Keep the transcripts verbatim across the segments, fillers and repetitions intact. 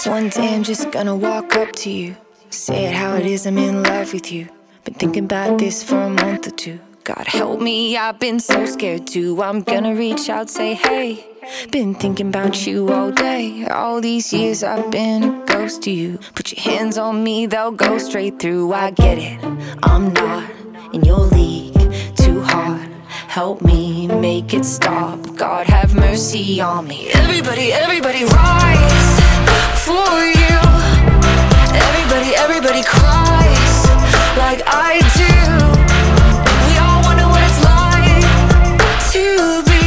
One day I'm just gonna walk up to you, say it how it is, I'm in love with you. Been thinking about this for a month or two. God help me, I've been so scared too. I'm gonna reach out, say hey. Been thinking about you all day. All these years I've been a ghost to you. Put your hands on me, they'll go straight through. I get it, I'm not in your league. Too hard, help me make it stop. God have mercy on me. Everybody, everybody rise for you. Everybody, everybody cries like I do. We all wonder what it's like to be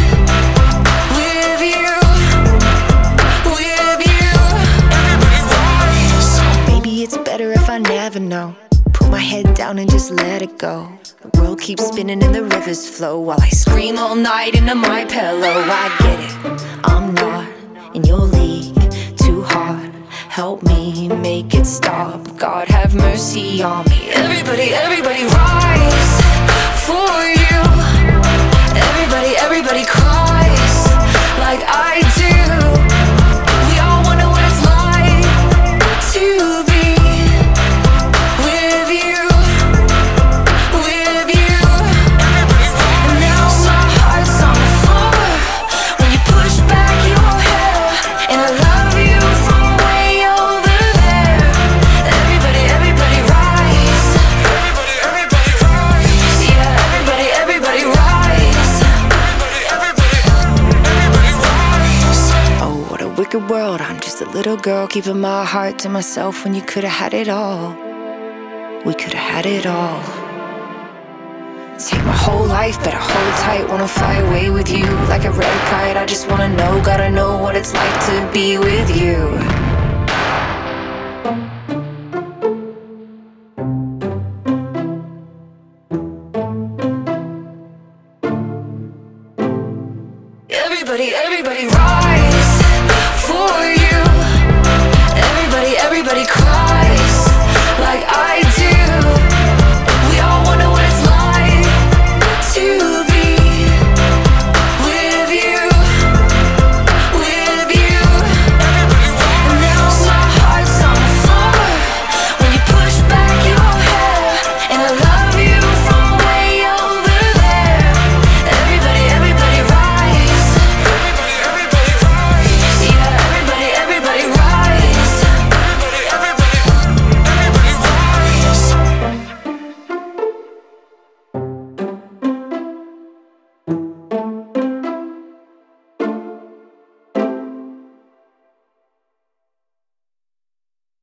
with you, with you. Everybody rise. Maybe it's better if I never know. Put my head down and just let it go. The world keeps spinning and the rivers flow while I scream all night into my pillow. I get it, I'm not in your league. Too hard, help me make it stop. God have mercy on me. Everybody, everybody rise for you. Everybody, everybody cries like I do. We all wonder what it's like to be with you, with you. And now my heart's on the floor when you push back your hair. And I love you from way over there. Everybody, everybody rise. Everybody, everybody rise. Yeah, everybody, everybody rise. Everybody, everybody, everybody rise. Oh, what a wicked world. I'm just a little girl keeping my heart to myself when you could have had it all. We could have had it all. Take my whole life, better hold tight. Wanna fly away with you like a red kite. I just wanna know, gotta know what it's like to be with you. Everybody, everybody rock.